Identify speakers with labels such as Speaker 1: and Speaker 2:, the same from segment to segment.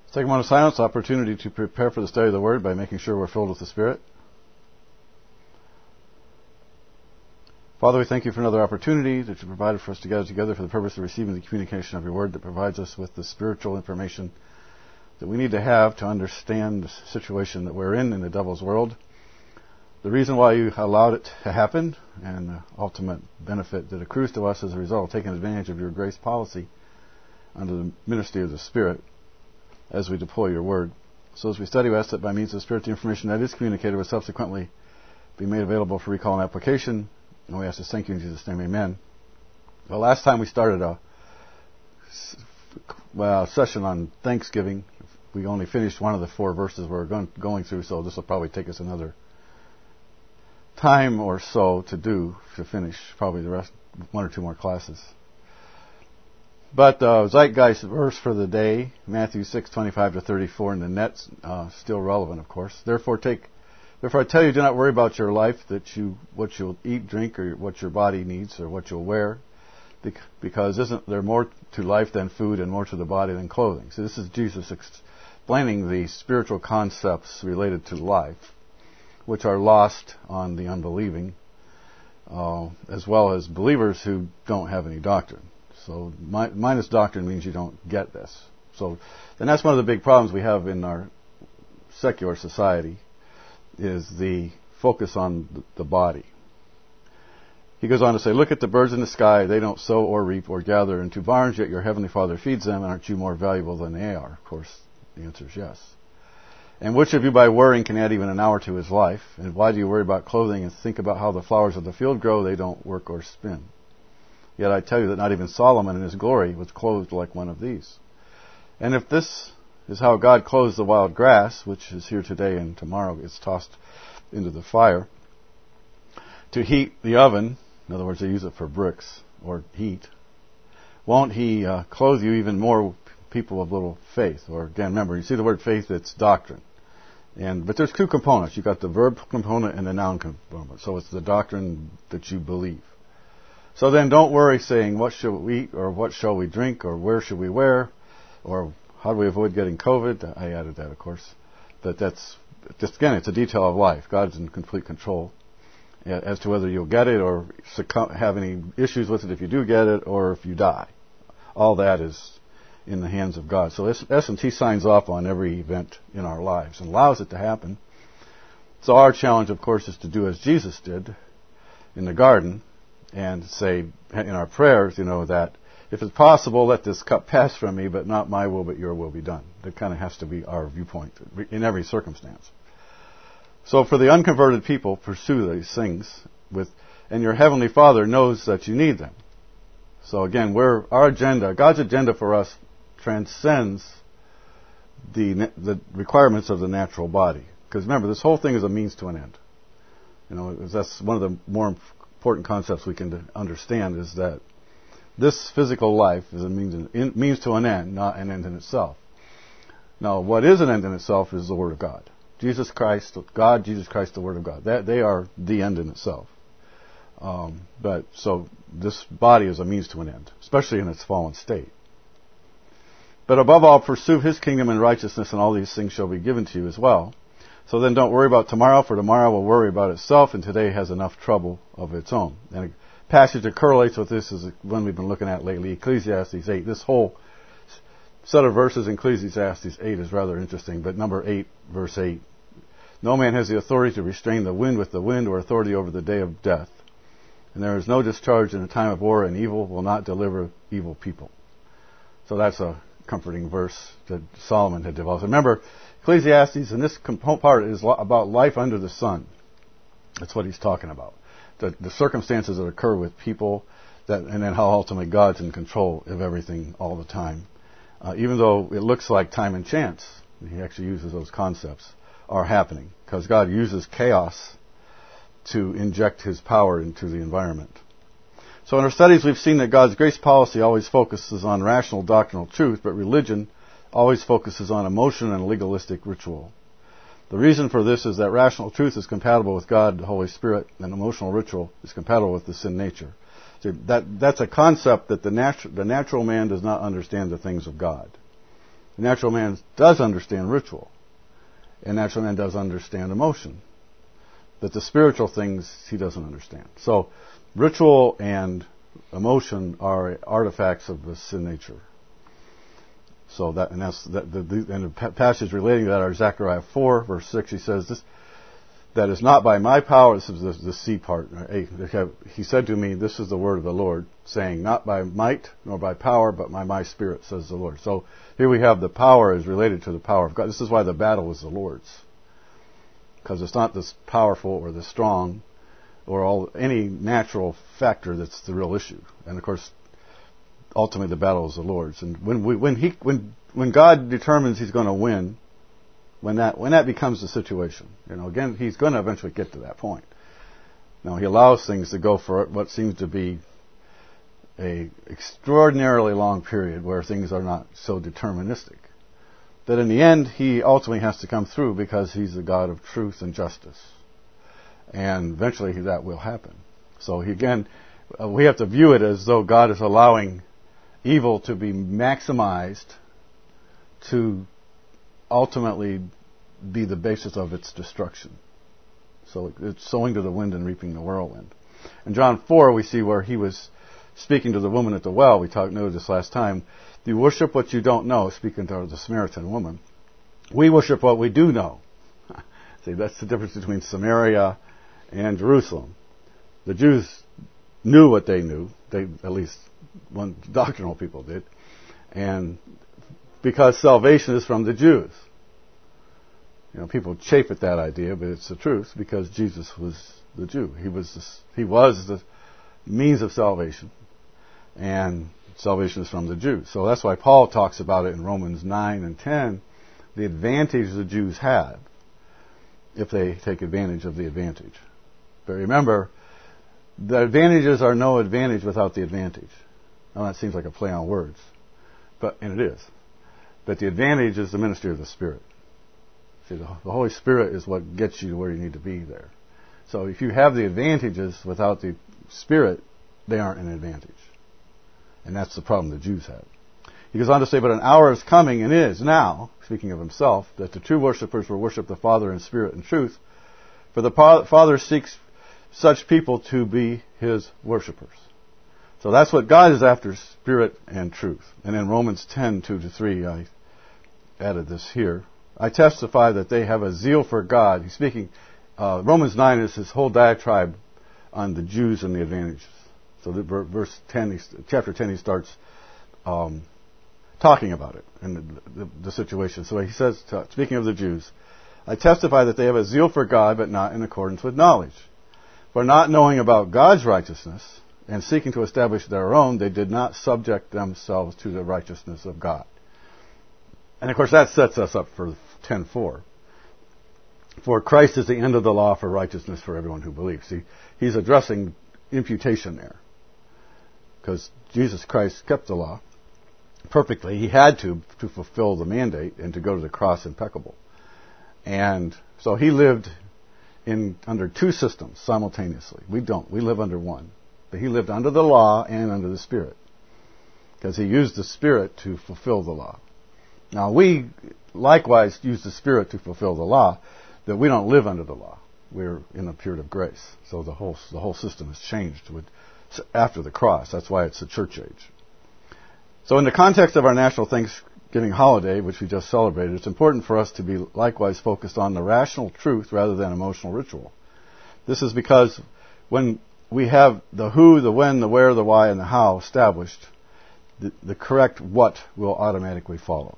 Speaker 1: Take a moment of silence, opportunity to prepare for the study of the Word by making sure we're filled with the Spirit. Father, we thank you for another opportunity that you provided for us to gather together for the purpose of receiving the communication of your Word that provides us with the spiritual information that we need to have to understand the situation that we're in the devil's world, the reason why you allowed it to happen, and the ultimate benefit that accrues to us as a result of taking advantage of your grace policy under the ministry of the Spirit as we deploy your Word. So as we study, we ask that by means of the Spirit, the information that is communicated will subsequently be made available for recall and application. And we ask this, thank you in Jesus' name, amen. Well, last time we started a session on Thanksgiving. We only finished one of the 4 verses we're going through, so this will probably take us another time or so to finish probably the rest, 1 or 2 more classes. But zeitgeist verse for the day, Matthew 6:25-34, and the net's still relevant, of course. Therefore I tell you, do not worry about your life, what you'll eat, drink, or what your body needs, or what you'll wear, because isn't there more to life than food, and more to the body than clothing? So this is Jesus explaining the spiritual concepts related to life, which are lost on the unbelieving, as well as believers who don't have any doctrine. So minus doctrine means you don't get this. So, and that's one of the big problems we have in our secular society, is the focus on the body. He goes on to say, look at the birds in the sky. They don't sow or reap or gather into barns, yet your heavenly Father feeds them. And aren't you more valuable than they are? Of course, the answer is yes. And which of you by worrying can add even an hour to his life? And why do you worry about clothing and think about how the flowers of the field grow? They don't work or spin. Yet I tell you that not even Solomon in his glory was clothed like one of these. And if this is how God clothes the wild grass, which is here today and tomorrow gets tossed into the fire, to heat the oven, in other words, they use it for bricks or heat, won't he clothe you even more, people of little faith? Or again, remember, you see the word faith, it's doctrine. But there's 2 components. You've got the verb component and the noun component. So it's the doctrine that you believe. So then don't worry saying, what shall we eat, or what shall we drink, or where should we wear, or how do we avoid getting COVID? I added that, of course. But that's, just again, it's a detail of life. God's in complete control as to whether you'll get it or have any issues with it if you do get it, or if you die. All that is in the hands of God. So in essence, He signs off on every event in our lives and allows it to happen. So our challenge, of course, is to do as Jesus did in the garden, and say in our prayers, that if it's possible, let this cup pass from me, but not my will, but your will be done. That kind of has to be our viewpoint in every circumstance. So for the unconverted people, pursue these things and your Heavenly Father knows that you need them. So again, God's agenda for us transcends the requirements of the natural body. Because remember, this whole thing is a means to an end. That's one of the more important concepts we can understand, is that this physical life is a means to an end, not an end in itself. Now, what is an end in itself is the Word of God. Jesus Christ, the Word of God. They are the end in itself. But so this body is a means to an end, especially in its fallen state. But above all, pursue His kingdom and righteousness, and all these things shall be given to you as well. So then don't worry about tomorrow, for tomorrow will worry about itself, and today has enough trouble of its own. And a passage that correlates with this is one we've been looking at lately, Ecclesiastes 8. This whole set of verses in Ecclesiastes 8 is rather interesting, but number 8, verse 8. No man has the authority to restrain the wind with the wind, or authority over the day of death. And there is no discharge in a time of war, and evil will not deliver evil people. So that's a comforting verse that Solomon had developed. Remember, Ecclesiastes, and this part is about life under the sun. That's what he's talking about. The circumstances that occur with people, and then how ultimately God's in control of everything all the time. Even though it looks like time and chance, he actually uses those concepts, are happening. Because God uses chaos to inject His power into the environment. So in our studies, we've seen that God's grace policy always focuses on rational doctrinal truth, but religion always focuses on emotion and legalistic ritual. The reason for this is that rational truth is compatible with God, the Holy Spirit, and emotional ritual is compatible with the sin nature. So that's a concept that the natural man does not understand the things of God. The natural man does understand ritual. And natural man does understand emotion. But the spiritual things he doesn't understand. So ritual and emotion are artifacts of the sin nature. So that, and that's the passage relating to that are Zechariah 4, verse 6. He says, "This that is not by my power." This is the C part. He said to me, "This is the word of the Lord, saying, not by might nor by power, but by my Spirit, says the Lord." So here we have the power is related to the power of God. This is why the battle is the Lord's, because it's not this powerful or the strong or any natural factor that's the real issue. And of course, ultimately the battle is the Lord's. And when God determines He's going to win, when that becomes the situation, again, He's going to eventually get to that point. Now He allows things to go for what seems to be a extraordinarily long period where things are not so deterministic. That in the end, He ultimately has to come through because He's the God of truth and justice. And eventually that will happen. So we have to view it as though God is allowing evil to be maximized to ultimately be the basis of its destruction. So it's sowing to the wind and reaping the whirlwind. In John 4, we see where He was speaking to the woman at the well. We noted this last time. You worship what you don't know, speaking to the Samaritan woman. We worship what we do know. See, that's the difference between Samaria and Jerusalem. The Jews knew what they knew. At least one doctrinal people did. And because salvation is from the Jews. People chafe at that idea, but it's the truth because Jesus was the Jew. He was the means of salvation. And salvation is from the Jews. So that's why Paul talks about it in Romans 9 and 10, the advantage the Jews have if they take advantage of the advantage. But remember, the advantages are no advantage without the advantage. Now that seems like a play on words, and it is. But the advantage is the ministry of the Spirit. See, the Holy Spirit is what gets you to where you need to be there. So if you have the advantages without the Spirit, they aren't an advantage. And that's the problem the Jews had. He goes on to say, "But an hour is coming, and is now," speaking of Himself, "that the true worshipers will worship the Father in spirit and truth. For the Father seeks such people to be His worshipers." So that's what God is after, spirit and truth. And in Romans 10, 2-3, I added this here. "I testify that they have a zeal for God." He's speaking, Romans 9 is his whole diatribe on the Jews and the advantages. So verse 10, chapter 10, he starts talking about it and the situation. So he says, speaking of the Jews, "I testify that they have a zeal for God, but not in accordance with knowledge. For not knowing about God's righteousness and seeking to establish their own, they did not subject themselves to the righteousness of God." And of course that sets us up for 10:4. "For Christ is the end of the law for righteousness for everyone who believes." See, he's addressing imputation there. Because Jesus Christ kept the law perfectly. He had to fulfill the mandate and to go to the cross impeccable. And so He lived under two systems simultaneously. We don't. We live under one. But He lived under the law and under the Spirit. Because He used the Spirit to fulfill the law. Now we likewise use the Spirit to fulfill the law, but we don't live under the law. We're in a period of grace. So the whole system has changed after the cross. That's why it's a church age. So in the context of our national Thanksgiving holiday, which we just celebrated, it's important for us to be likewise focused on the rational truth rather than emotional ritual. This is because when we have the who, the when, the where, the why, and the how established, the correct what will automatically follow.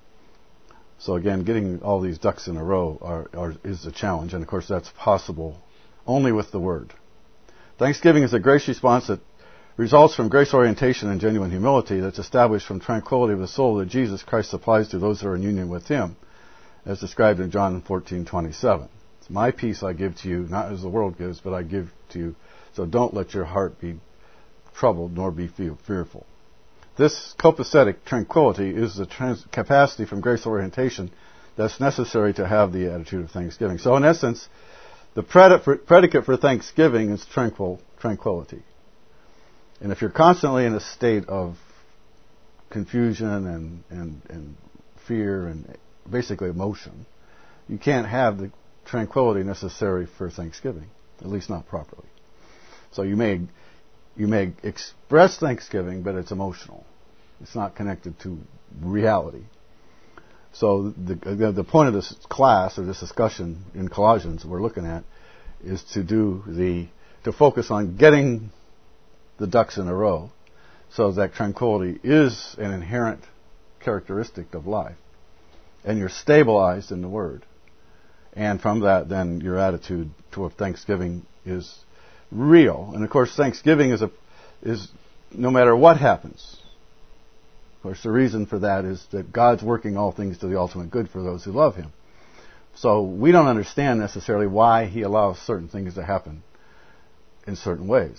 Speaker 1: So again, getting all these ducks in a row is a challenge, and of course that's possible only with the Word. Thanksgiving is a grace response that results from grace orientation and genuine humility that's established from tranquility of the soul that Jesus Christ supplies to those who are in union with Him, as described in John 14:27. "It's my peace I give to you, not as the world gives, but I give to you. So don't let your heart be troubled, nor be fearful." This copacetic tranquility is the capacity from grace orientation that's necessary to have the attitude of thanksgiving. So in essence, the predicate for thanksgiving is tranquility. And if you're constantly in a state of confusion and fear and basically emotion, you can't have the tranquility necessary for thanksgiving, at least not properly. So you may express thanksgiving, but it's emotional. It's not connected to reality. So the point of this class or this discussion in Colossians we're looking at is to focus on getting the ducks in a row, so that tranquility is an inherent characteristic of life, and you're stabilized in the Word. And from that, then your attitude toward thanksgiving is real. And of course, thanksgiving is no matter what happens. Of course, the reason for that is that God's working all things to the ultimate good for those who love Him. So we don't understand necessarily why He allows certain things to happen in certain ways.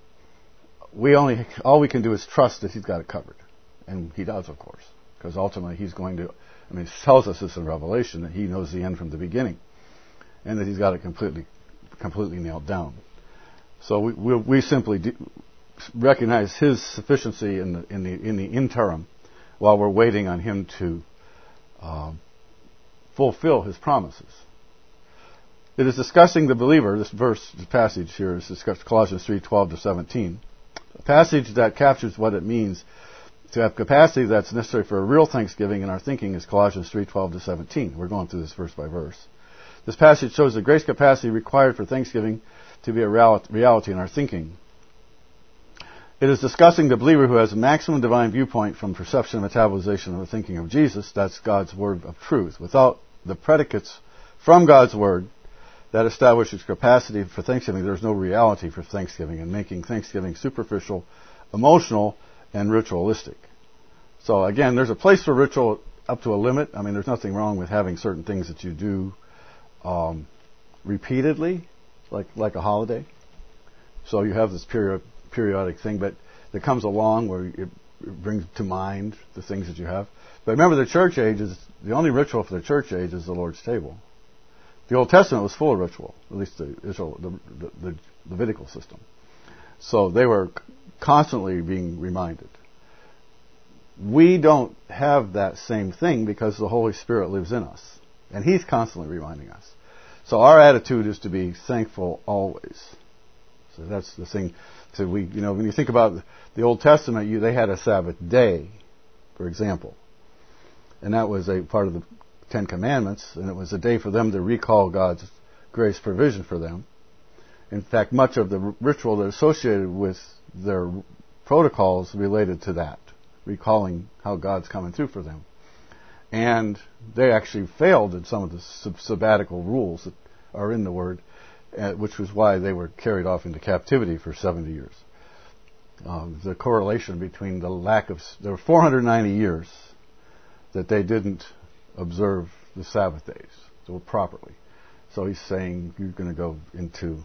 Speaker 1: All we can do is trust that He's got it covered. And He does, of course. Because ultimately He's going to, He tells us this in Revelation, that He knows the end from the beginning. And that He's got it completely nailed down. So we simply recognize His sufficiency in the interim, while we're waiting on Him to fulfill His promises. It is discussing the believer. This passage here is discussed Colossians 3:12-17. A passage that captures what it means to have capacity that's necessary for a real thanksgiving in our thinking is Colossians 3:12-17. We're going through this verse by verse. This passage shows the grace capacity required for thanksgiving to be a reality in our thinking. It is discussing the believer who has a maximum divine viewpoint from perception and metabolization of the thinking of Jesus. That's God's word of truth. Without the predicates from God's word that establishes capacity for thanksgiving, there's no reality for thanksgiving, and making thanksgiving superficial, emotional, and ritualistic. So again, there's a place for ritual up to a limit. There's nothing wrong with having certain things that you do repeatedly, like a holiday. So you have this periodic thing, but that comes along where it brings to mind the things that you have. But remember, the only ritual for the church age is the Lord's table. The Old Testament was full of ritual, at least the Levitical system. So they were constantly being reminded. We don't have that same thing because the Holy Spirit lives in us, and He's constantly reminding us. So our attitude is to be thankful always. So that's the thing. So when you think about the Old Testament, they had a Sabbath day, for example, and that was a part of the Ten Commandments, and it was a day for them to recall God's grace provision for them. In fact, much of the ritual that associated with their protocols related to that, recalling how God's coming through for them. And they actually failed in some of the sabbatical rules that are in the Word, which was why they were carried off into captivity for 70 years. The correlation between there were 490 years that they didn't observe the Sabbath days properly. So He's saying you're going to go into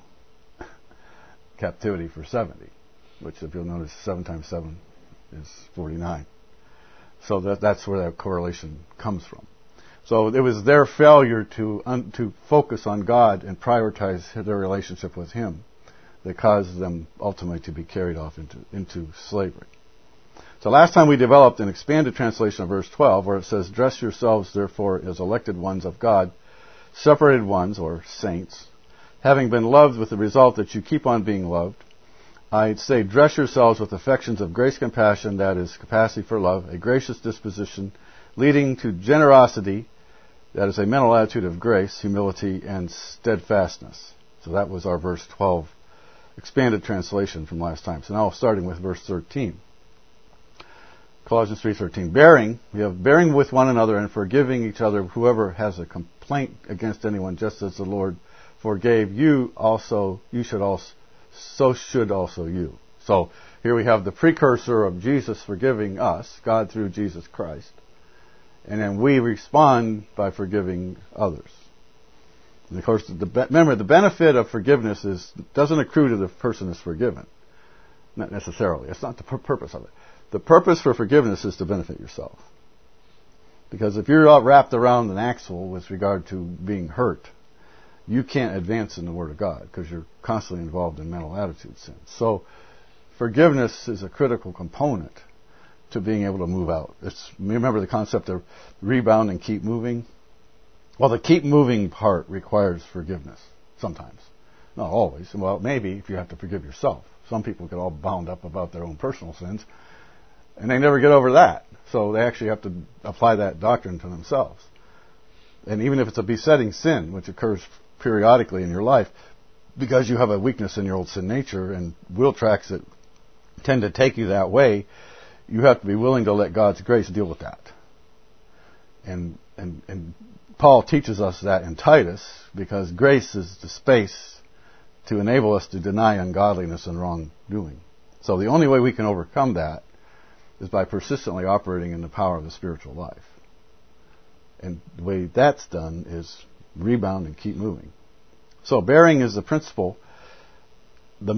Speaker 1: captivity for 70, which, if you'll notice, 7 times 7 is 49. So that's where that correlation comes from. So it was their failure to focus on God and prioritize their relationship with Him that caused them ultimately to be carried off into slavery. So last time we developed an expanded translation of verse 12 where it says, "Dress yourselves therefore as elected ones of God, separated ones," or saints, "having been loved with the result that you keep on being loved." I'd say dress yourselves with affections of grace, compassion, that is capacity for love, a gracious disposition leading to generosity, that is a mental attitude of grace, humility, and steadfastness. So that was our verse 12 expanded translation from last time. So now starting with verse 13. Colossians 3:13. We have bearing with one another and forgiving each other, whoever has a complaint against anyone, just as the Lord forgave you, so should also you. So here we have the precursor of Jesus forgiving us, God through Jesus Christ. And then we respond by forgiving others. And of course, remember, the benefit of forgiveness doesn't accrue to the person who's forgiven. Not necessarily. It's not the purpose of it. The purpose for forgiveness is to benefit yourself. Because if you're all wrapped around an axle with regard to being hurt, you can't advance in the Word of God because you're constantly involved in mental attitude sins. So forgiveness is a critical component to being able to move out. Remember the concept of rebound and keep moving? Well, the keep moving part requires forgiveness sometimes. Not always. Well, maybe if you have to forgive yourself. Some people get all bound up about their own personal sins, and they never get over that. So they actually have to apply that doctrine to themselves. And even if it's a besetting sin, which occurs periodically in your life, because you have a weakness in your old sin nature and wheel tracks that tend to take you that way, you have to be willing to let God's grace deal with that. And Paul teaches us that in Titus, because grace is the space to enable us to deny ungodliness and wrongdoing. So the only way we can overcome that is by persistently operating in the power of the spiritual life. And the way that's done is rebound and keep moving. So bearing is the principle, the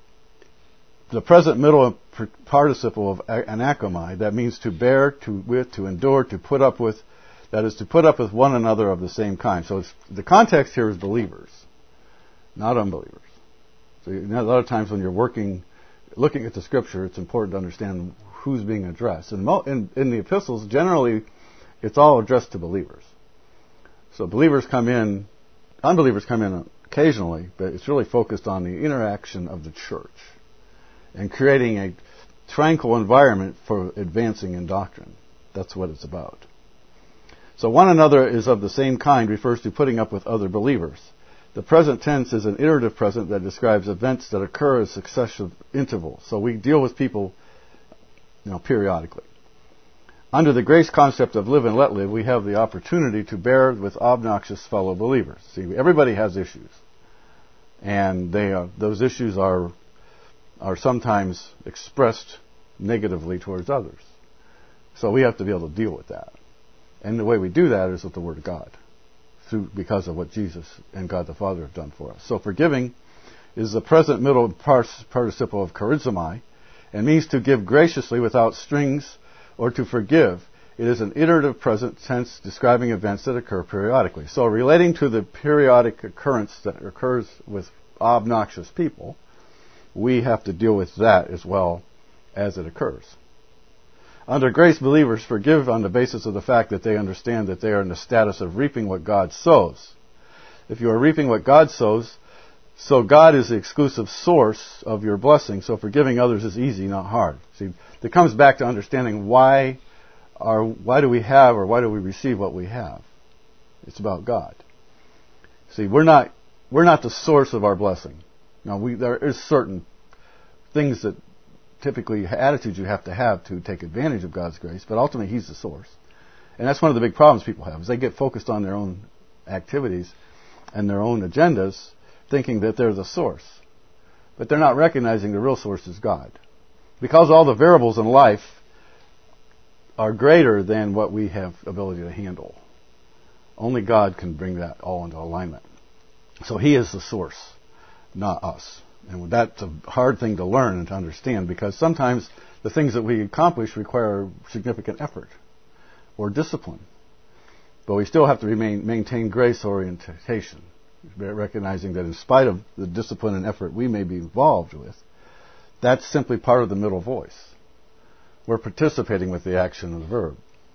Speaker 1: present middle participle of anakomai, that means to bear, to endure, to put up with, that is to put up with one another of the same kind. So the context here is believers, not unbelievers. So a lot of times when you're looking at the scripture, it's important to understand who's being addressed. And in the epistles, generally, it's all addressed to believers. So unbelievers come in occasionally, but it's really focused on the interaction of the church and creating a tranquil environment for advancing in doctrine. That's what it's about. So one another is of the same kind refers to putting up with other believers. The present tense is an iterative present that describes events that occur as successive intervals. So we deal with people, periodically. Under the grace concept of live and let live, we have the opportunity to bear with obnoxious fellow believers. See, everybody has issues. And those issues are sometimes expressed negatively towards others. So we have to be able to deal with that. And the way we do that is with the Word of God, because of what Jesus and God the Father have done for us. So forgiving is the present middle participle of charizomai, and means to give graciously without strings or to forgive. It is an iterative present tense describing events that occur periodically. So relating to the periodic occurrence that occurs with obnoxious people, we have to deal with that as well as it occurs. Under grace, believers forgive on the basis of the fact that they understand that they are in the status of reaping what God sows. If you are reaping what God sows, so God is the exclusive source of your blessing, so forgiving others is easy, not hard. See, it comes back to understanding why do we have or why do we receive what we have. It's about God. See, we're not the source of our blessing. Now, there is certain things that typically attitudes you have to take advantage of God's grace, but ultimately He's the source. And that's one of the big problems people have, is they get focused on their own activities and their own agendas, thinking that they're the source. But they're not recognizing the real source is God. Because all the variables in life are greater than what we have ability to handle. Only God can bring that all into alignment. So He is the source, not us. And that's a hard thing to learn and to understand, because sometimes the things that we accomplish require significant effort or discipline. But we still have to maintain grace orientation, recognizing that in spite of the discipline and effort we may be involved with, that's simply part of the middle voice. We're participating with the action of the verb.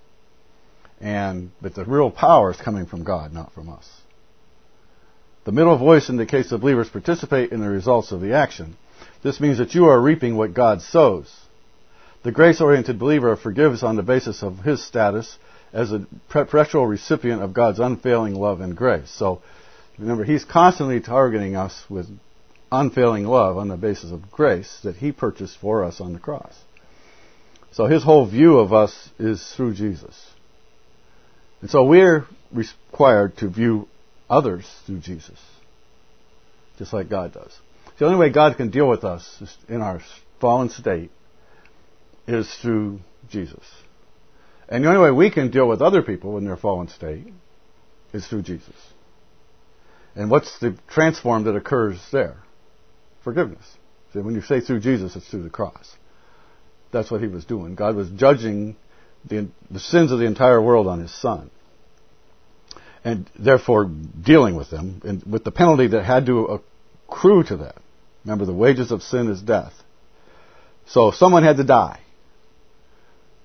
Speaker 1: But the real power is coming from God, not from us. The middle voice indicates that believers participate in the results of the action. This means that you are reaping what God sows. The grace-oriented believer forgives on the basis of his status as a perpetual recipient of God's unfailing love and grace. So, remember, He's constantly targeting us with unfailing love on the basis of grace that He purchased for us on the cross. So His whole view of us is through Jesus. And so we're required to view others through Jesus, just like God does. The only way God can deal with us in our fallen state is through Jesus. And the only way we can deal with other people in their fallen state is through Jesus. And what's the transform that occurs there? Forgiveness. See, when you say through Jesus, it's through the cross. That's what He was doing. God was judging the sins of the entire world on His Son, and therefore dealing with them, and with the penalty that had to accrue to that. Remember, the wages of sin is death. So someone had to die.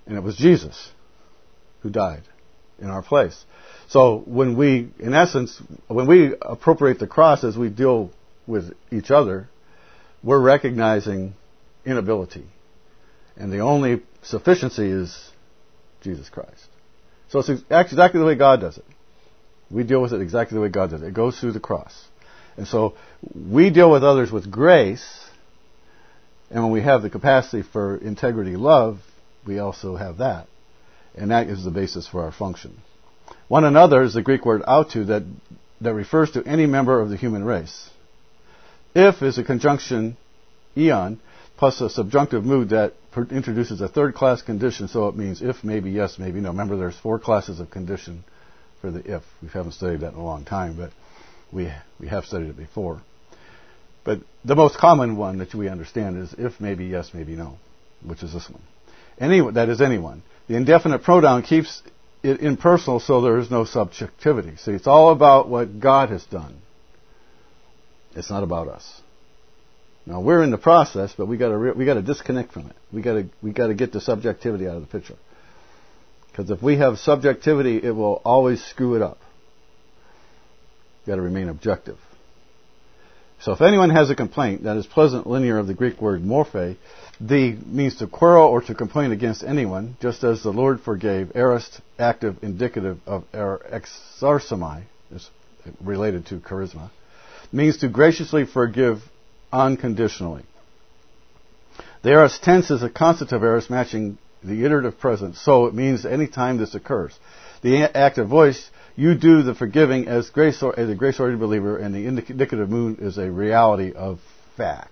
Speaker 1: And it was Jesus who died in our place. So when we, in essence, when we appropriate the cross as we deal with each other, we're recognizing inability. And the only sufficiency is Jesus Christ. So it's exactly the way God does it. We deal with it exactly the way God does it. It goes through the cross. And so we deal with others with grace, and when we have the capacity for integrity love, we also have that. And that is the basis for our function. One another is the Greek word autou that refers to any member of the human race. If is a conjunction eon plus a subjunctive mood that introduces a third-class condition, so it means if, maybe, yes, maybe no. Remember, there's 4 classes of condition for the if. We haven't studied that in a long time, but we have studied it before. But the most common one that we understand is if, maybe, yes, maybe no, which is this one. That is anyone. The indefinite pronoun keeps it impersonal, so there is no subjectivity. See, it's all about what God has done. It's not about us. Now we're in the process, but we got to disconnect from it. We got to get the subjectivity out of the picture. Because if we have subjectivity, it will always screw it up. You've got to remain objective. So if anyone has a complaint, that is pleasant linear of the Greek word morphe, means to quarrel or to complain against anyone, just as the Lord forgave, aorist, active, indicative of exarsamai, is related to charisma, means to graciously forgive unconditionally. The aorist tense is a constitutive aorist matching the iterative present, so it means any time this occurs. The active voice, you do the forgiving as a grace-oriented believer, and the indicative mood is a reality of fact.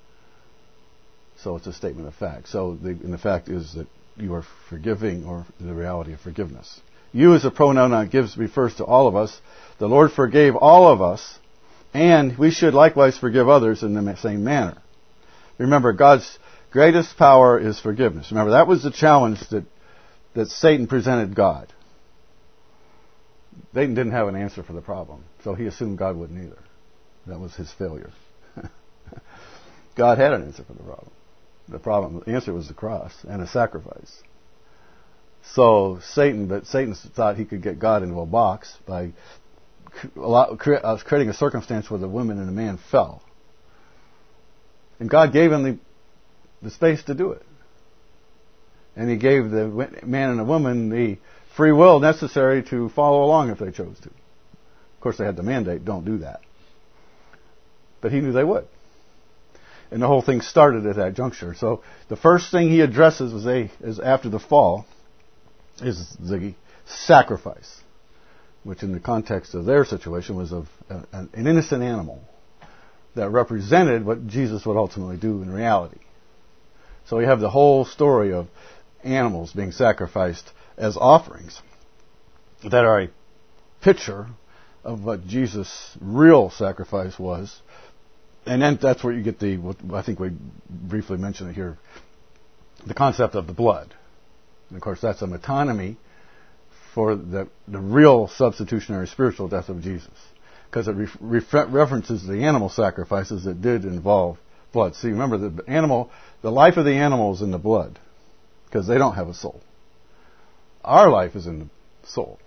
Speaker 1: So it's a statement of fact. So the fact is that you are forgiving, or the reality of forgiveness. You as a pronoun that refers to all of us. The Lord forgave all of us, and we should likewise forgive others in the same manner. Remember, God's greatest power is forgiveness. Remember, that was the challenge that Satan presented God. Satan didn't have an answer for the problem, so he assumed God wouldn't either. That was his failure. God had an answer for the problem. The answer was the cross and a sacrifice. So Satan thought he could get God into a box by creating a circumstance where the woman and the man fell. And God gave him the space to do it. And he gave the man and the woman the free will necessary to follow along if they chose to. Of course, they had the mandate, don't do that. But he knew they would. And the whole thing started at that juncture. So the first thing he addresses is after the fall is the sacrifice, which in the context of their situation was of an innocent animal that represented what Jesus would ultimately do in reality. So we have the whole story of animals being sacrificed as offerings that are a picture of what Jesus' real sacrifice was. And then that's where you get what I think we briefly mentioned it here, the concept of the blood. And of course, that's a metonymy for the real substitutionary spiritual death of Jesus, because it references the animal sacrifices that did involve blood. See, remember, the life of the animal is in the blood, because they don't have a soul. Our life is in the soul.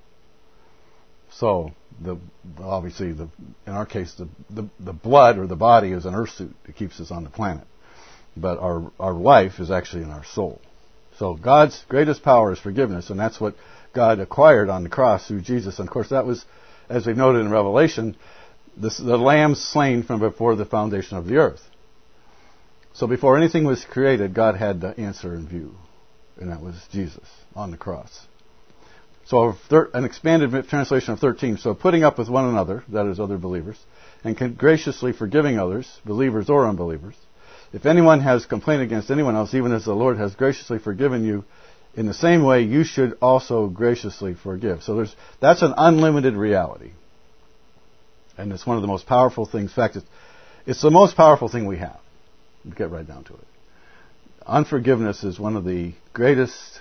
Speaker 1: So, obviously, in our case, the blood or the body is an earth suit that keeps us on the planet. But our life is actually in our soul. So God's greatest power is forgiveness, and that's what God acquired on the cross through Jesus. And of course, that was, as we've noted in Revelation, the lamb slain from before the foundation of the earth. So before anything was created, God had the answer in view, and that was Jesus on the cross. So an expanded translation of 13. So putting up with one another, that is other believers, and graciously forgiving others, believers or unbelievers. If anyone has complained against anyone else, even as the Lord has graciously forgiven you, in the same way you should also graciously forgive. So that's an unlimited reality. And it's one of the most powerful things. In fact, it's the most powerful thing we have. We'll get right down to it. Unforgiveness is one of the greatest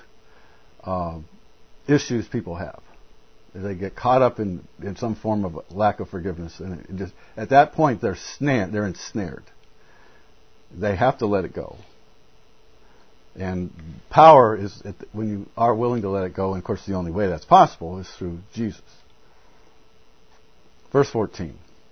Speaker 1: issues people have. They get caught up in some form of lack of forgiveness, and at that point they're ensnared. They have to let it go. And power is when you are willing to let it go, and of course the only way that's possible is through Jesus. Verse 14.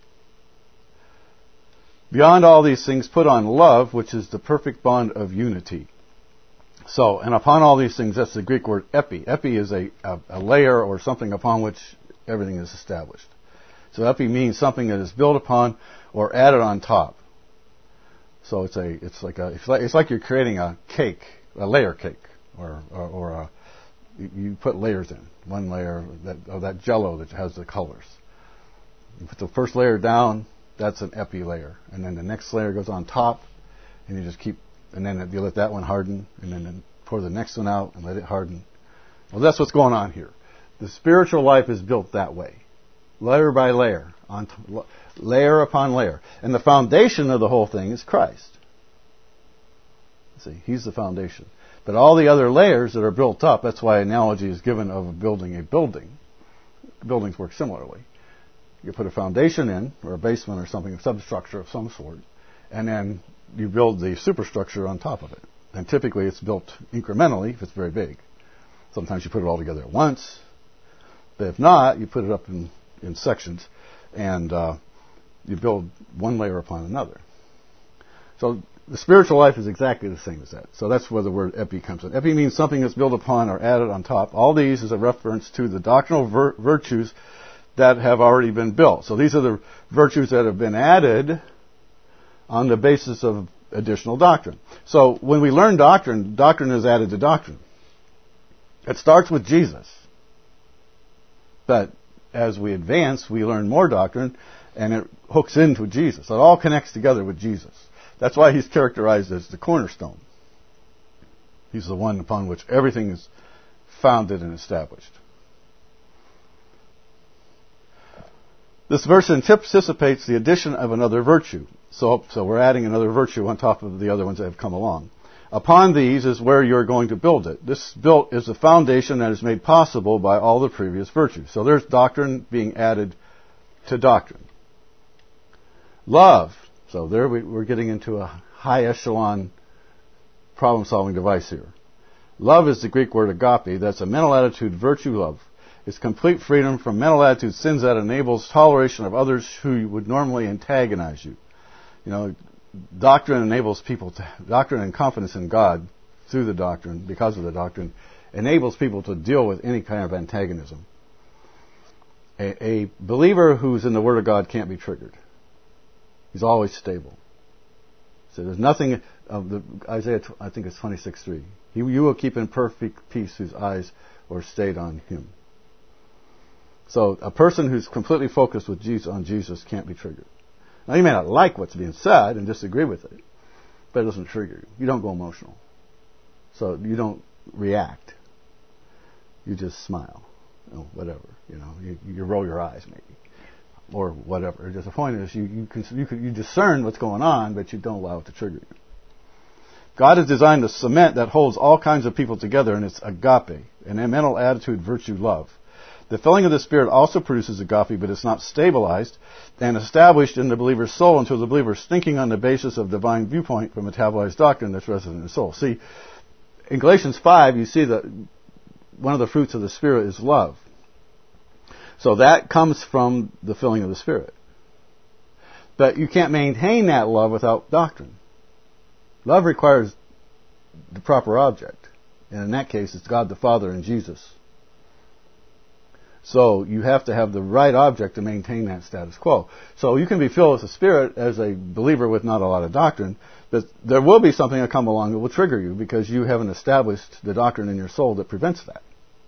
Speaker 1: Beyond all these things, put on love, which is the perfect bond of unity. So, and upon all these things, that's the Greek word epi. Epi is a layer or something upon which everything is established. So epi means something that is built upon or added on top. So it's like you're creating a cake, a layer cake, or you put layers in. One layer of that Jell-O that has the colors. You put the first layer down, that's an epi layer, and then the next layer goes on top, and you just keep, and then you let that one harden, and then pour the next one out and let it harden. Well, that's what's going on here. The spiritual life is built that way, layer by layer, layer upon layer, and the foundation of the whole thing is Christ. See, He's the foundation. But all the other layers that are built up, that's why analogy is given of building a building. Buildings work similarly. You put a foundation in, or a basement or something, a substructure of some sort, and then you build the superstructure on top of it. And typically it's built incrementally if it's very big. Sometimes you put it all together at once, but if not, you put it up in sections, and you build one layer upon another. So the spiritual life is exactly the same as that. So that's where the word epi comes in. Epi means something that's built upon or added on top. All these is a reference to the doctrinal virtues that have already been built. So these are the virtues that have been added on the basis of additional doctrine. So when we learn doctrine, doctrine is added to doctrine. It starts with Jesus. But as we advance, we learn more doctrine, and it hooks into Jesus. So it all connects together with Jesus. That's why He's characterized as the cornerstone. He's the one upon which everything is founded and established. This verse anticipates the addition of another virtue. So we're adding another virtue on top of the other ones that have come along. Upon these is where you're going to build it. This built is the foundation that is made possible by all the previous virtues. So there's doctrine being added to doctrine. Love. So there we're getting into a high echelon problem-solving device here. Love is the Greek word agape. That's a mental attitude, virtue love. It's complete freedom from mental attitude sins that enables toleration of others who would normally antagonize you. You know, doctrine enables people to, doctrine and confidence in God through the doctrine, because of the doctrine, enables people to deal with any kind of antagonism. A believer who's in the Word of God can't be triggered. He's always stable. So there's nothing of the Isaiah, I think it's 26:3. You will keep in perfect peace whose eyes are stayed on Him. So a person who's completely focused with Jesus, on Jesus can't be triggered. Now you may not like what's being said and disagree with it, but it doesn't trigger you. You don't go emotional. So you don't react. You just smile. Whatever. You roll your eyes maybe. Or whatever. Just the point is you discern what's going on, but you don't allow it to trigger you. God has designed a cement that holds all kinds of people together, and it's agape, an mental attitude, virtue, love. The filling of the Spirit also produces agape, but it's not stabilized and established in the believer's soul until the believer is thinking on the basis of divine viewpoint from metabolized doctrine that's resident in the soul. See, in Galatians 5, you see that one of the fruits of the Spirit is love. So that comes from the filling of the Spirit. But you can't maintain that love without doctrine. Love requires the proper object. And in that case, it's God the Father and Jesus. So you have to have the right object to maintain that status quo. So you can be filled with the Spirit as a believer with not a lot of doctrine, but there will be something that come along that will trigger you because you haven't established the doctrine in your soul that prevents that.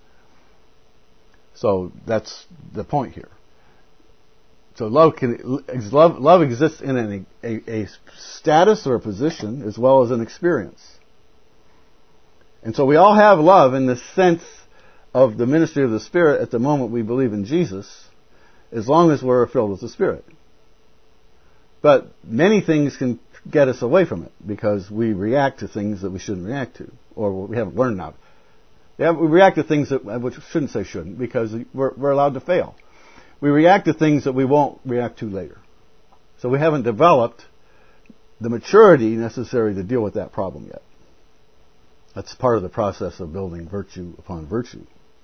Speaker 1: So that's the point here. So love exists in a status or a position as well as an experience. And so we all have love in the sense of the ministry of the Spirit at the moment we believe in Jesus, as long as we're filled with the Spirit. But many things can get us away from it because we react to things that we shouldn't react to, or we haven't learned now. Yeah, we react to things which shouldn't, because we're allowed to fail. We react to things that we won't react to later. So we haven't developed the maturity necessary to deal with that problem yet. That's part of the process of building virtue upon virtue.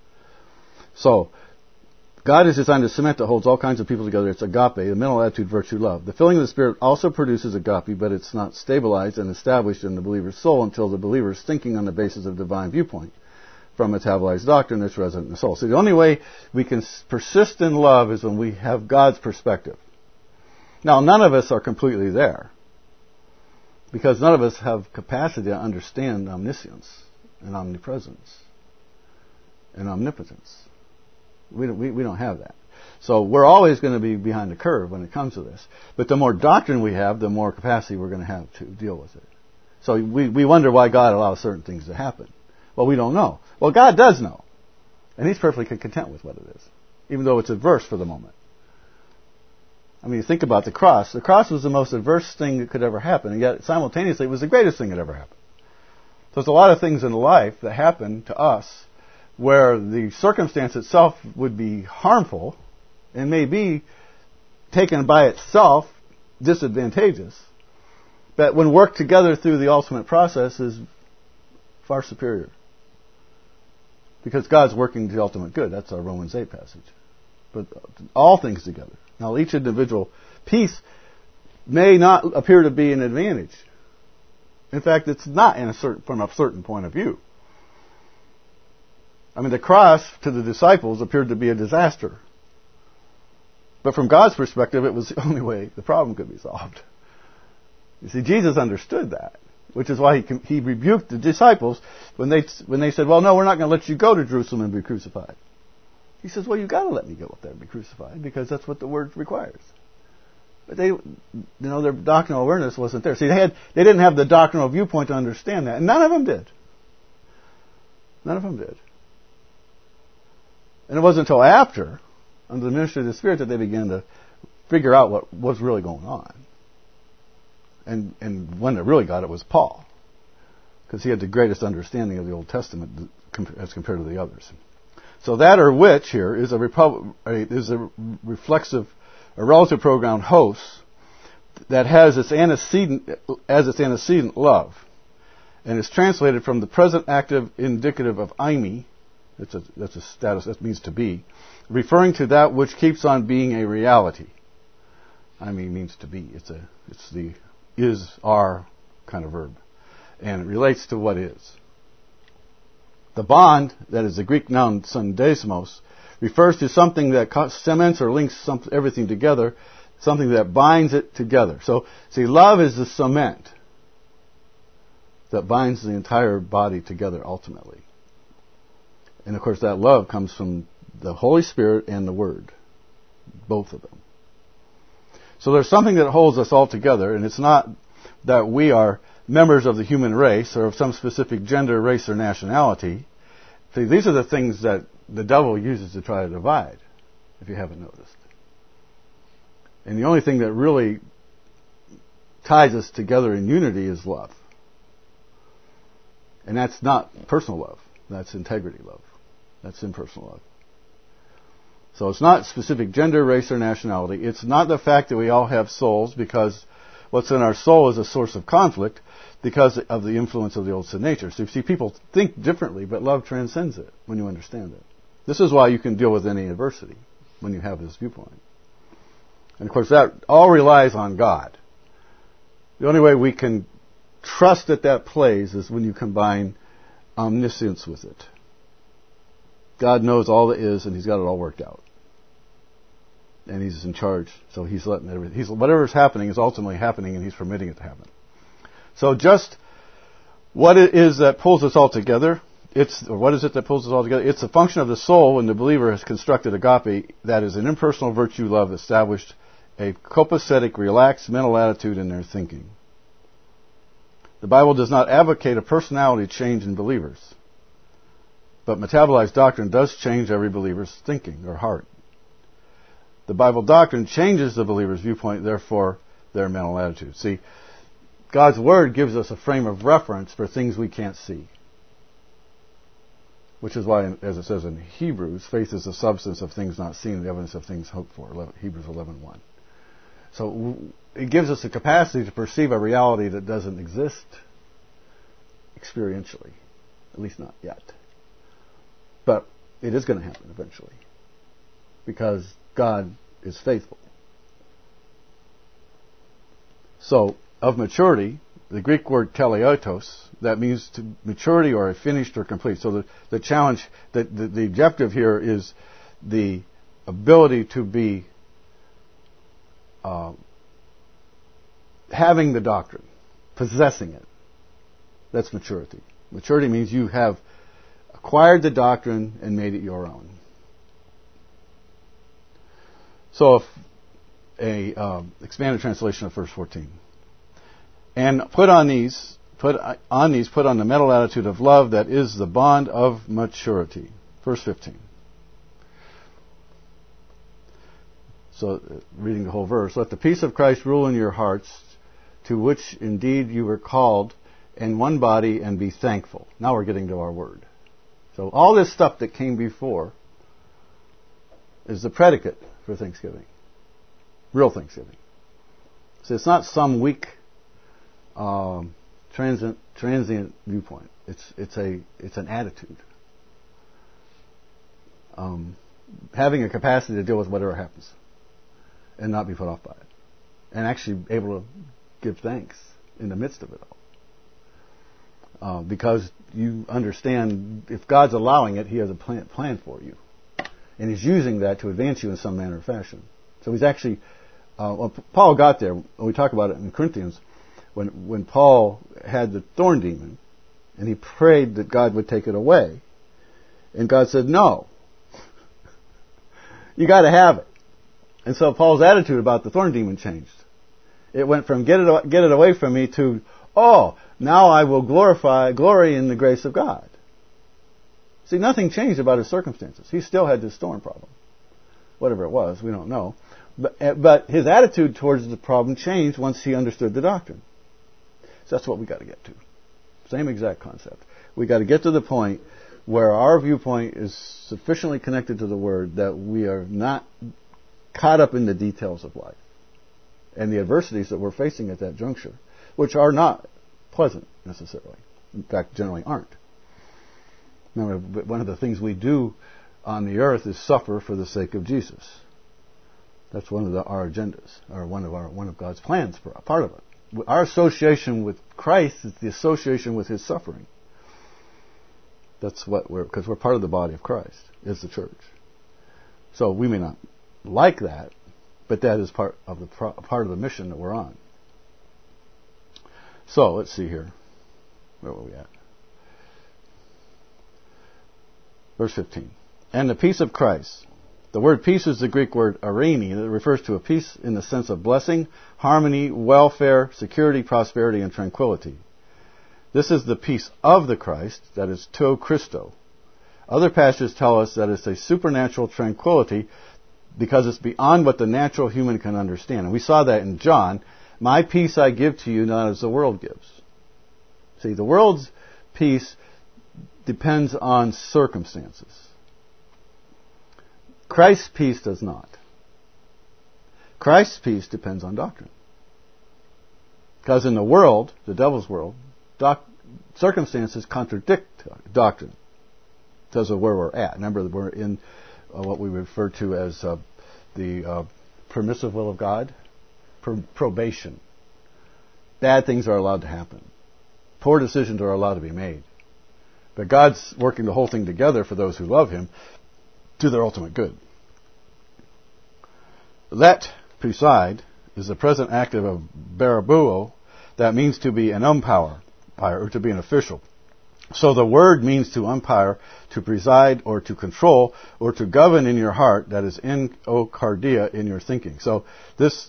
Speaker 1: So, God is designed as cement that holds all kinds of people together. It's agape, the mental attitude, virtue, love. The filling of the Spirit also produces agape, but it's not stabilized and established in the believer's soul until the believer is thinking on the basis of divine viewpoint from metabolized doctrine that's resident in the soul. So the only way we can persist in love is when we have God's perspective. Now, none of us are completely there, because none of us have capacity to understand omniscience and omnipresence and omnipotence. We don't have that. So we're always going to be behind the curve when it comes to this. But the more doctrine we have, the more capacity we're going to have to deal with it. So we wonder why God allows certain things to happen. Well, we don't know. Well, God does know. And He's perfectly content with what it is, even though it's adverse for the moment. I mean, think about the cross. The cross was the most adverse thing that could ever happen, and yet simultaneously it was the greatest thing that ever happened. So there's a lot of things in life that happen to us where the circumstance itself would be harmful and may be taken by itself disadvantageous, but when worked together through the ultimate process is far superior. Because God's working to the ultimate good. That's our Romans 8 passage. But all things together. Now, each individual piece may not appear to be an advantage. In fact, it's not from a certain point of view. I mean, the cross to the disciples appeared to be a disaster. But from God's perspective, it was the only way the problem could be solved. You see, Jesus understood that, which is why he rebuked the disciples when they said, well, no, we're not going to let you go to Jerusalem and be crucified. He says, well, you've got to let me go up there and be crucified, because that's what the word requires. But their doctrinal awareness wasn't there. See, they didn't have the doctrinal viewpoint to understand that, and none of them did. None of them did. And it wasn't until after, under the ministry of the Spirit, that they began to figure out what was really going on. And one that really got it was Paul, because he had the greatest understanding of the Old Testament as compared to the others. So that or which here is a reflexive, a relative pronoun host that has its antecedent love, and is translated from the present active indicative of eimi. That's a status, that means to be, referring to that which keeps on being a reality. Eimi means to be. It's the is, are kind of verb. And it relates to what is. The bond, that is the Greek noun syndesmos, refers to something that cements or links everything together, something that binds it together. So, see, love is the cement that binds the entire body together ultimately. And of course that love comes from the Holy Spirit and the Word, both of them. So there's something that holds us all together, and it's not that we are members of the human race or of some specific gender, race, or nationality. See, these are the things that the devil uses to try to divide, if you haven't noticed. And the only thing that really ties us together in unity is love. And that's not personal love. That's integrity love. That's impersonal love. So it's not specific gender, race, or nationality. It's not the fact that we all have souls, because what's in our soul is a source of conflict because of the influence of the old sin nature. So you see, people think differently, but love transcends it when you understand it. This is why you can deal with any adversity when you have this viewpoint. And of course that all relies on God. The only way we can trust that plays is when you combine omniscience with it. God knows all that is, and He's got it all worked out. And He's in charge, so He's letting everything. Whatever's happening is ultimately happening, and He's permitting it to happen. So just what it is that pulls us all together, what is it that pulls us all together? It's a function of the soul when the believer has constructed agape, that is an impersonal virtue love, established a copacetic, relaxed mental attitude in their thinking. The Bible does not advocate a personality change in believers, but metabolized doctrine does change every believer's thinking or heart. The Bible doctrine changes the believer's viewpoint, therefore their mental attitude. See, God's Word gives us a frame of reference for things we can't see. Which is why, as it says in Hebrews, faith is the substance of things not seen, the evidence of things hoped for, Hebrews 11:1. So it gives us the capacity to perceive a reality that doesn't exist experientially. At least not yet. But it is going to happen eventually. Because God is faithful. So, of maturity, the Greek word teleotos, that means to maturity or finished or complete. So the challenge, the objective here is the ability to be having the doctrine, possessing it. That's maturity. Maturity means you have acquired the doctrine and made it your own. So, if expanded translation of verse 14. And put on the mental attitude of love that is the bond of maturity. Verse 15. So, reading the whole verse. Let the peace of Christ rule in your hearts, to which indeed you were called in one body, and be thankful. Now we're getting to our word. So all this stuff that came before is the predicate for Thanksgiving. Real Thanksgiving. So it's not some weak transient viewpoint. It's an attitude. Having a capacity to deal with whatever happens and not be put off by it. And actually able to give thanks in the midst of it all. Because you understand if God's allowing it, He has a plan for you. And He's using that to advance you in some manner or fashion. So He's actually, Paul got there. We talk about it in Corinthians, when Paul had the thorn demon, and he prayed that God would take it away. And God said, no. You got to have it. And so Paul's attitude about the thorn demon changed. It went from get it away from me to, oh, now I will glory in the grace of God. See, nothing changed about his circumstances. He still had this thorn problem. Whatever it was, we don't know. But his attitude towards the problem changed once he understood the doctrine. So that's what we got to get to. Same exact concept. We got to get to the point where our viewpoint is sufficiently connected to the Word that we are not caught up in the details of life and the adversities that we're facing at that juncture, which are not pleasant necessarily. In fact, generally aren't. Remember, one of the things we do on the earth is suffer for the sake of Jesus. That's one of our agendas, or one of God's plans, for a part of it. Our association with Christ is the association with His suffering. That's what because we're part of the body of Christ, is the church. So we may not like that, but that is part of the mission that we're on. So let's see here. Where were we at? Verse 15. And the peace of Christ. The word peace is the Greek word eirene. That refers to a peace in the sense of blessing, harmony, welfare, security, prosperity, and tranquility. This is the peace of the Christ, that is to Christo. Other passages tell us that it's a supernatural tranquility because it's beyond what the natural human can understand. And we saw that in John. My peace I give to you, not as the world gives. See, the world's peace depends on circumstances. Christ's peace does not. Christ's peace depends on doctrine. Because in the world, the devil's world, circumstances contradict doctrine because of where we're at. Remember, we're in what we refer to as the permissive will of God, probation. Bad things are allowed to happen. Poor decisions are allowed to be made. But God's working the whole thing together for those who love Him to their ultimate good. Let preside is the present active of barabuo, that means to be an umpire, or to be an official. So the word means to umpire, to preside, or to control, or to govern in your heart, that is enkokardia, in your thinking. So this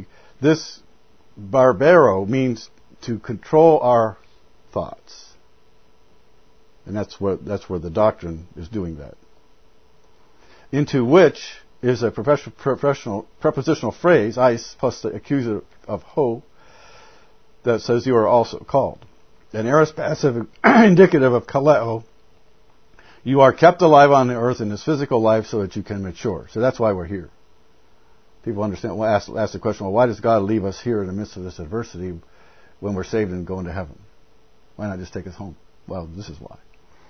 Speaker 1: barbaro means to control our thoughts. And that's where the doctrine is doing that. Into which is a prepositional phrase, eis, plus the accusative of ho, that says you are also called. An aorist passive indicative of kaleo. You are kept alive on the earth in this physical life so that you can mature. So that's why we're here. People understand. Well, ask the question, well, why does God leave us here in the midst of this adversity when we're saved and going to heaven? Why not just take us home? Well, this is why.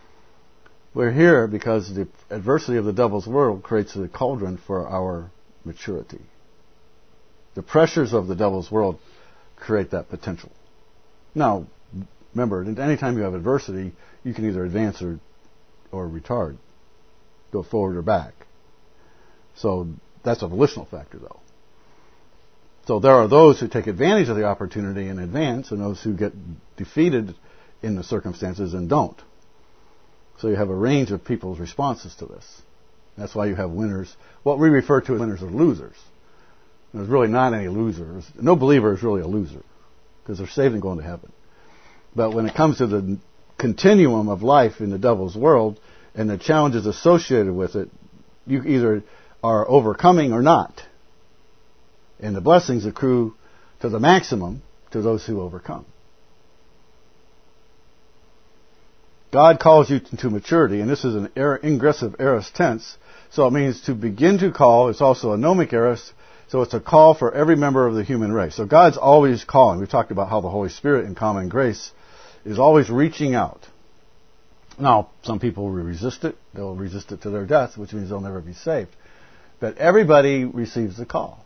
Speaker 1: We're here because the adversity of the devil's world creates a cauldron for our maturity. The pressures of the devil's world create that potential. Now, remember, anytime you have adversity, you can either advance or retard, go forward or back. So that's a volitional factor, though. So there are those who take advantage of the opportunity and advance, and those who get defeated in the circumstances and don't. So you have a range of people's responses to this. That's why you have winners. What we refer to as winners are losers. There's really not any losers. No believer is really a loser because they're saved and going to heaven. But when it comes to the continuum of life in the devil's world and the challenges associated with it, you either are overcoming or not. And the blessings accrue to the maximum to those who overcome. God calls you to maturity, and this is an ingressive aorist tense, so it means to begin to call. It's also a nomic aorist, so it's a call for every member of the human race. So God's always calling. We've talked about how the Holy Spirit in common grace is always reaching out. Now, some people will resist it. They'll resist it to their death, which means they'll never be saved. But everybody receives the call.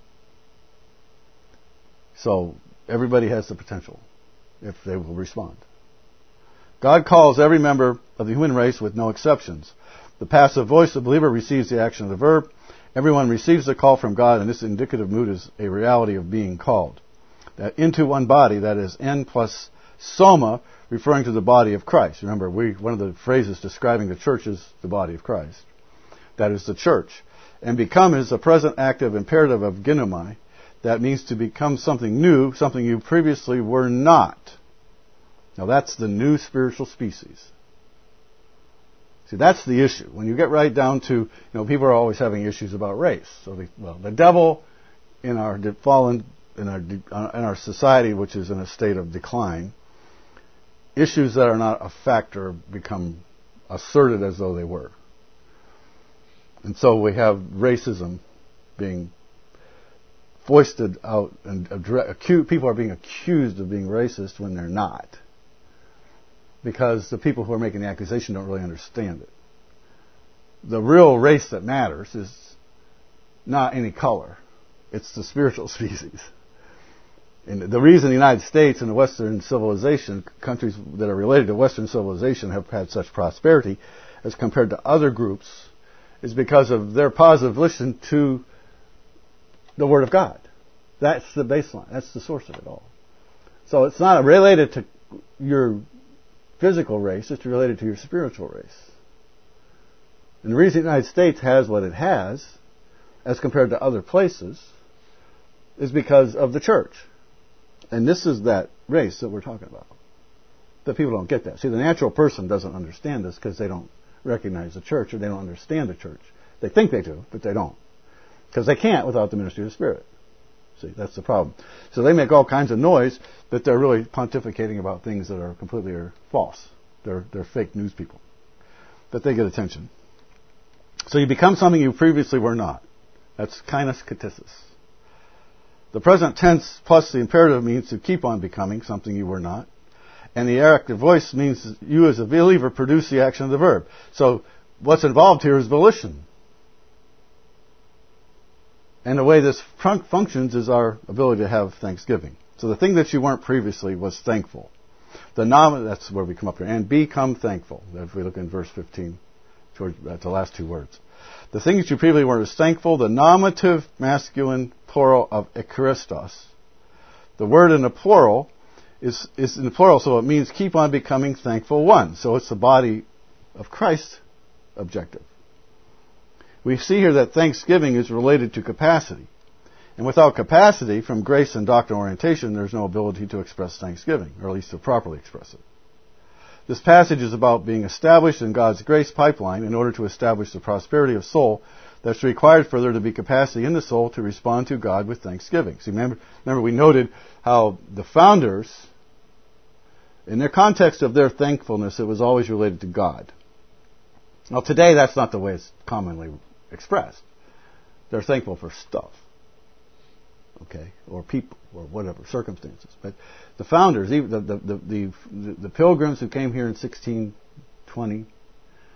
Speaker 1: So everybody has the potential if they will respond. God calls every member of the human race with no exceptions. The passive voice of the believer receives the action of the verb. Everyone receives the call from God, and this indicative mood is a reality of being called. That into one body, that is N plus soma, referring to the body of Christ. Remember, one of the phrases describing the church is the body of Christ. That is the church. And become is the present active imperative of ginomai. That means to become something new, something you previously were not. Now that's the new spiritual species. See, that's the issue. When you get right down to, people are always having issues about race. So, the devil in our fallen, in our society, which is in a state of decline, issues that are not a factor become asserted as though they were. And so we have racism being foisted out, and people are being accused of being racist when they're not. Because the people who are making the accusation don't really understand it. The real race that matters is not any color. It's the spiritual species. And the reason the United States and the Western civilization, countries that are related to Western civilization, have had such prosperity as compared to other groups is because of their positive listen to the Word of God. That's the baseline. That's the source of it all. So it's not related to your physical race, it's related to your spiritual race. And the reason the United States has what it has, as compared to other places, is because of the church. And this is that race that we're talking about. That people don't get that. See, the natural person doesn't understand this because they don't recognize the church, or they don't understand the church. They think they do, but they don't. Because they can't without the ministry of the Spirit. See, that's the problem. So they make all kinds of noise, but they're really pontificating about things that are completely false. They're fake news people. But they get attention. So you become something you previously were not. That's kainos katesis. The present tense plus the imperative means to keep on becoming something you were not. And the active voice means you as a believer produce the action of the verb. So what's involved here is volition. And the way this functions is our ability to have thanksgiving. So the thing that you weren't previously was thankful. That's where we come up here. And become thankful. If we look in verse 15, at the last two words. The thing that you previously weren't was thankful. The nominative masculine plural of ekharistos. The word in the plural is in the plural, so it means keep on becoming thankful one. So it's the body of Christ objective. We see here that thanksgiving is related to capacity. And without capacity from grace and doctrinal orientation, there's no ability to express thanksgiving, or at least to properly express it. This passage is about being established in God's grace pipeline in order to establish the prosperity of soul that's required for there to be capacity in the soul to respond to God with thanksgiving. See, remember we noted how the founders, in their context of their thankfulness, it was always related to God. Now today that's not the way it's commonly expressed. They're thankful for stuff, okay, or people, or whatever circumstances. But the founders, even the pilgrims who came here in 1620,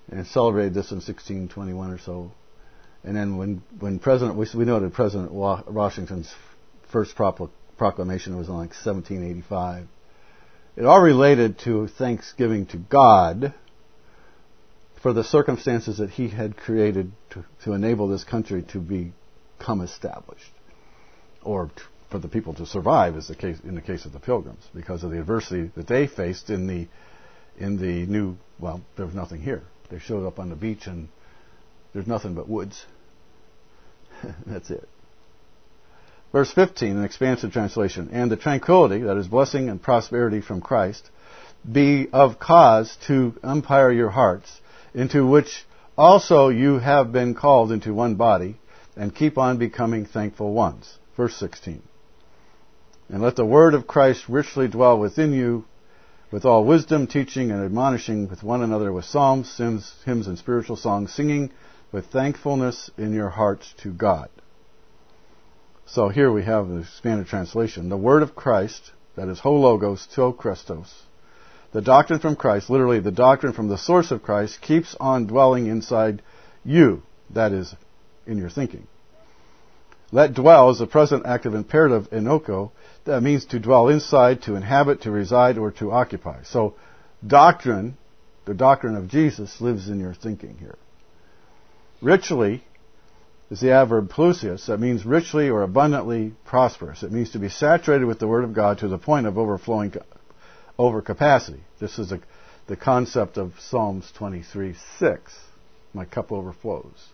Speaker 1: and celebrated this in 1621 or so. And then when we know that President Washington's first proclamation was in like 1785. It all related to thanksgiving to God for the circumstances that He had created to enable this country to become established, or for the people to survive, in the case of the Pilgrims, because of the adversity that they faced in the new. Well, there was nothing here. They showed up on the beach and there's nothing but woods. That's it. Verse 15, an expansive translation. And the tranquility, that is blessing and prosperity from Christ, be of cause to umpire your hearts, into which also you have been called into one body, and keep on becoming thankful ones. Verse 16. And let the word of Christ richly dwell within you, with all wisdom, teaching and admonishing with one another with psalms, hymns, and spiritual songs, singing with thankfulness in your hearts to God. So here we have the expanded translation. The word of Christ, that is ho logos, to Christos. The doctrine from Christ, literally the doctrine from the source of Christ, keeps on dwelling inside you, that is, in your thinking. Let dwell is the present active imperative enoko. That means to dwell inside, to inhabit, to reside, or to occupy. So doctrine, the doctrine of Jesus, lives in your thinking here. Richly is the adverb plusius. That means richly or abundantly prosperous. It means to be saturated with the Word of God to the point of overflowing overcapacity. This is the concept of Psalms 23:6. My cup overflows.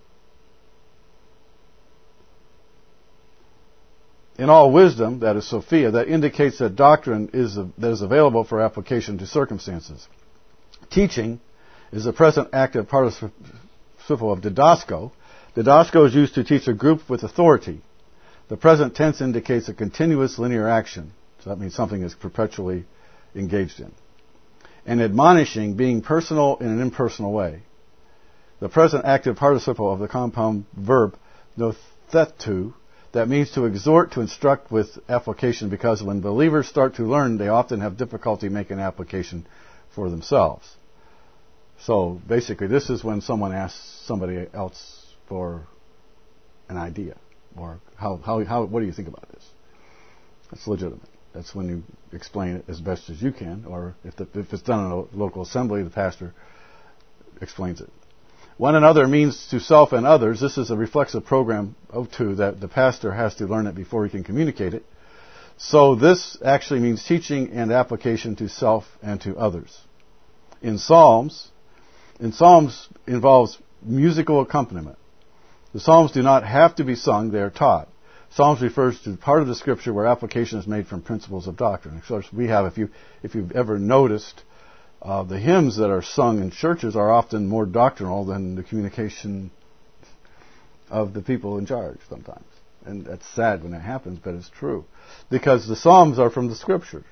Speaker 1: In all wisdom, that is Sophia, that indicates that doctrine that is available for application to circumstances. Teaching is the present active participle of didasko. Didasko is used to teach a group with authority. The present tense indicates a continuous linear action. So that means something is perpetually engaged in. And admonishing, being personal in an impersonal way. The present active participle of the compound verb nothetu, that means to exhort, to instruct with application, because when believers start to learn, they often have difficulty making application for themselves. So basically, this is when someone asks somebody else for an idea, or what do you think about this? That's legitimate. That's when you explain it as best as you can, or if it's done in a local assembly, the pastor explains it. One another means to self and others. This is a reflexive program of two that the pastor has to learn it before he can communicate it. So this actually means teaching and application to self and to others. In Psalms involves musical accompaniment. The Psalms do not have to be sung, they are taught. Psalms refers to part of the Scripture where application is made from principles of doctrine. Of course, we have, if you've ever noticed, the hymns that are sung in churches are often more doctrinal than the communication of the people in charge sometimes. And that's sad when that happens, but it's true. Because the Psalms are from the Scriptures.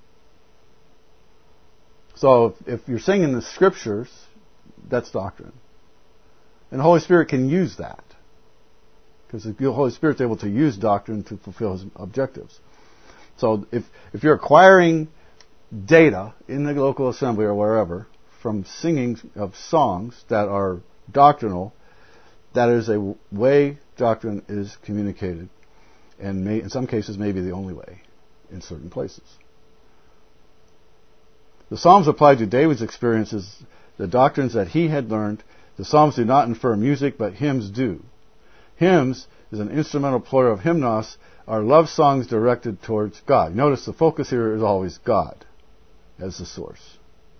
Speaker 1: So if you're singing the Scriptures, that's doctrine. And the Holy Spirit can use that. Because the Holy Spirit's able to use doctrine to fulfill His objectives. So if you're acquiring data in the local assembly or wherever from singing of songs that are doctrinal, that is a way doctrine is communicated, and in some cases maybe the only way in certain places. The Psalms apply to David's experiences, the doctrines that he had learned. The Psalms do not infer music, but hymns do. Hymns is an instrumental plural of hymnos, are love songs directed towards God. Notice the focus here is always God as the source.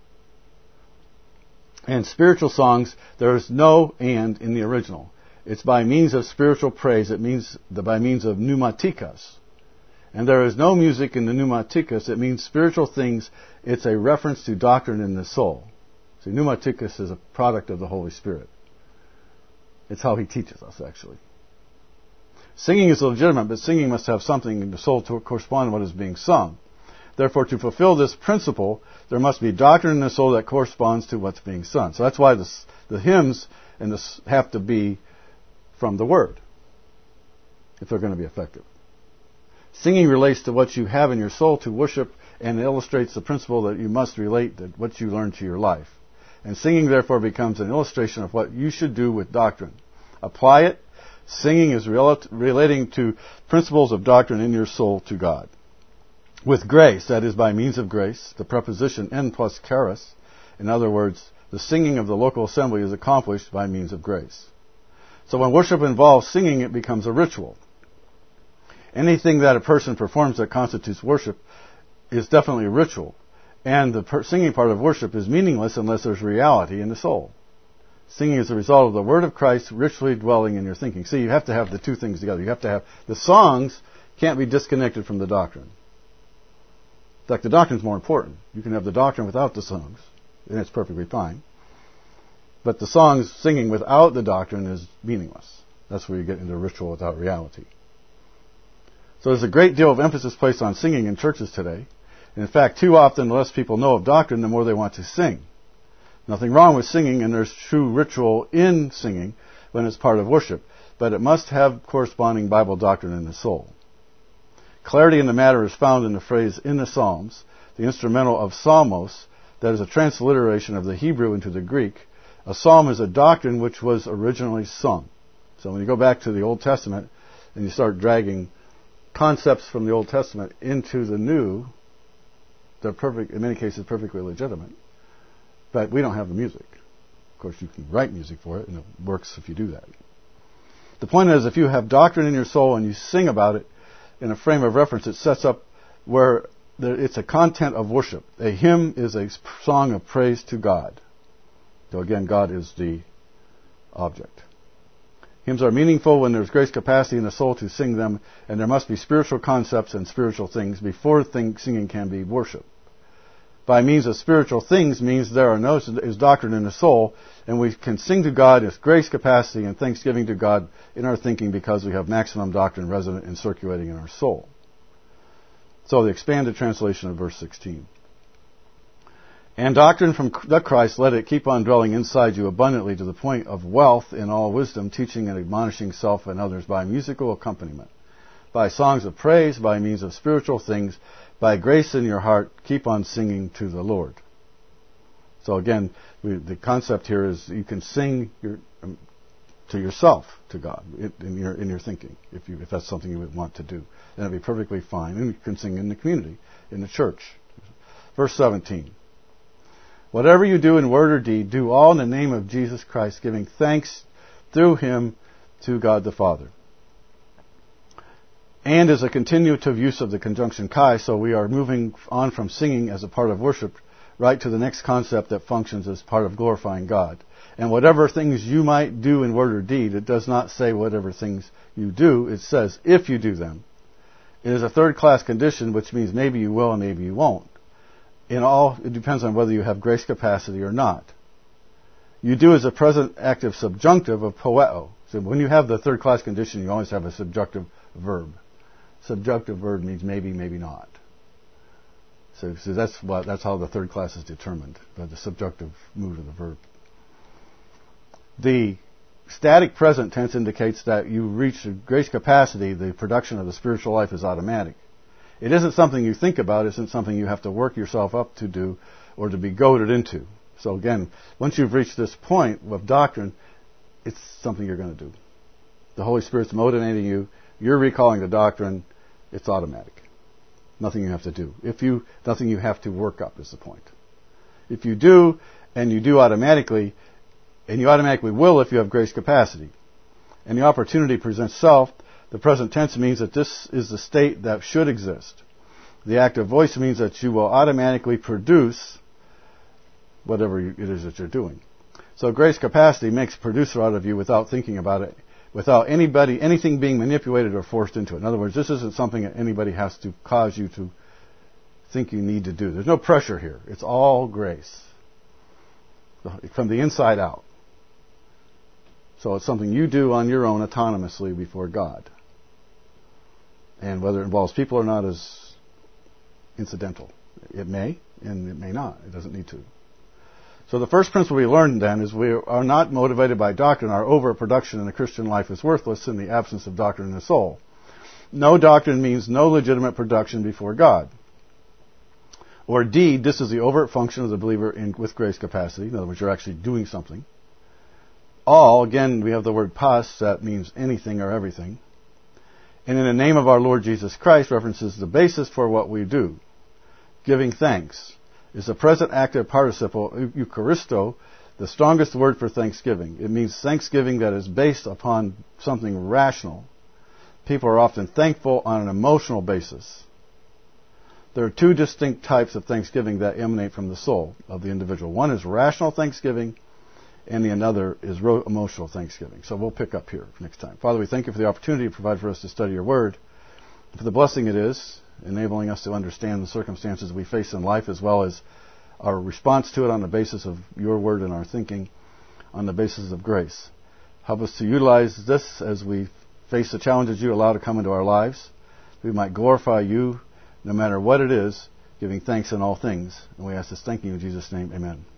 Speaker 1: And spiritual songs, there is no and in the original. It's by means of spiritual praise. It means by means of pneumatikas. And there is no music in the pneumatikas. It means spiritual things. It's a reference to doctrine in the soul. See, pneumatikas is a product of the Holy Spirit. It's how He teaches us, actually. Singing is legitimate, but singing must have something in the soul to correspond to what is being sung. Therefore, to fulfill this principle, there must be doctrine in the soul that corresponds to what's being sung. So that's why the hymns have to be from the Word, if they're going to be effective. Singing relates to what you have in your soul to worship, and illustrates the principle that you must relate what you learn to your life. And singing, therefore, becomes an illustration of what you should do with doctrine. Apply it. Singing is relating to principles of doctrine in your soul to God. With grace, that is by means of grace, the preposition en plus charis, in other words, the singing of the local assembly is accomplished by means of grace. So when worship involves singing, it becomes a ritual. Anything that a person performs that constitutes worship is definitely a ritual. And the singing part of worship is meaningless unless there's reality in the soul. Singing is the result of the Word of Christ richly dwelling in your thinking. See, you have to have the two things together. You have to have the songs can't be disconnected from the doctrine. In fact, the doctrine is more important. You can have the doctrine without the songs, and it's perfectly fine. But the songs singing without the doctrine is meaningless. That's where you get into ritual without reality. So there's a great deal of emphasis placed on singing in churches today. And in fact, too often, the less people know of doctrine, the more they want to sing. Nothing wrong with singing, and there's true ritual in singing when it's part of worship. But it must have corresponding Bible doctrine in the soul. Clarity in the matter is found in the phrase in the Psalms, the instrumental of psalmos, that is a transliteration of the Hebrew into the Greek. A psalm is a doctrine which was originally sung. So when you go back to the Old Testament and you start dragging concepts from the Old Testament into the New, they're perfect, in many cases perfectly legitimate. But we don't have the music. Of course, you can write music for it, and it works if you do that. The point is, if you have doctrine in your soul and you sing about it in a frame of reference, it sets up where it's a content of worship. A hymn is a song of praise to God. So again, God is the object. Hymns are meaningful when there's grace capacity in the soul to sing them, and there must be spiritual concepts and spiritual things before singing can be worship. By means of spiritual things means there is doctrine in the soul, and we can sing to God with grace capacity and thanksgiving to God in our thinking because we have maximum doctrine resident and circulating in our soul. So the expanded translation of verse 16. And doctrine from the Christ, let it keep on dwelling inside you abundantly to the point of wealth in all wisdom, teaching and admonishing self and others by musical accompaniment, by songs of praise, by means of spiritual things, by grace in your heart, keep on singing to the Lord. So again, the concept here is you can sing to yourself, to God, in your thinking, if that's something you would want to do. Then it'd be perfectly fine. And you can sing in the community, in the church. Verse 17. Whatever you do in word or deed, do all in the name of Jesus Christ, giving thanks through Him to God the Father. And is a continuative use of the conjunction kai, so we are moving on from singing as a part of worship right to the next concept that functions as part of glorifying God. And whatever things you might do in word or deed, it does not say whatever things you do, it says if you do them. It is a third-class condition, which means maybe you will and maybe you won't. It depends on whether you have grace capacity or not. You do is a present active subjunctive of poeo. So when you have the third-class condition, you always have a subjunctive verb. Subjunctive verb means maybe, maybe not. So that's how the third class is determined, by the subjunctive mood of the verb. The static present tense indicates that you reach a grace capacity, the production of the spiritual life is automatic. It isn't something you think about, it isn't something you have to work yourself up to do or to be goaded into. So again, once you've reached this point of doctrine, it's something you're going to do. The Holy Spirit's motivating you, you're recalling the doctrine, it's automatic. Nothing you have to do. Nothing you have to work up is the point. If you do, and you do automatically, and you automatically will if you have grace capacity, and the opportunity presents self, the present tense means that this is the state that should exist. The active voice means that you will automatically produce whatever it is that you're doing. So grace capacity makes a producer out of you without thinking about it, without anything being manipulated or forced into it. In other words, this isn't something that anybody has to cause you to think you need to do. There's no pressure here. It's all grace. From the inside out. So it's something you do on your own autonomously before God. And whether it involves people or not is incidental. It may, and it may not. It doesn't need to. So the first principle we learned then is we are not motivated by doctrine. Our overproduction in the Christian life is worthless in the absence of doctrine in the soul. No doctrine means no legitimate production before God. Or deed, this is the overt function of the believer with grace capacity. In other words, you're actually doing something. All, again, we have the word pas, that means anything or everything. And in the name of our Lord Jesus Christ references the basis for what we do. Giving thanks is the present active participle, Eucharisto, the strongest word for thanksgiving. It means thanksgiving that is based upon something rational. People are often thankful on an emotional basis. There are two distinct types of thanksgiving that emanate from the soul of the individual. One is rational thanksgiving, and the another is emotional thanksgiving. So we'll pick up here next time. Father, we thank you for the opportunity you provide for us to study your word, for the blessing it is, enabling us to understand the circumstances we face in life as well as our response to it on the basis of your word and our thinking on the basis of grace. Help us to utilize this as we face the challenges you allow to come into our lives. We might glorify you no matter what it is, giving thanks in all things. And we ask this thanking in Jesus' name. Amen.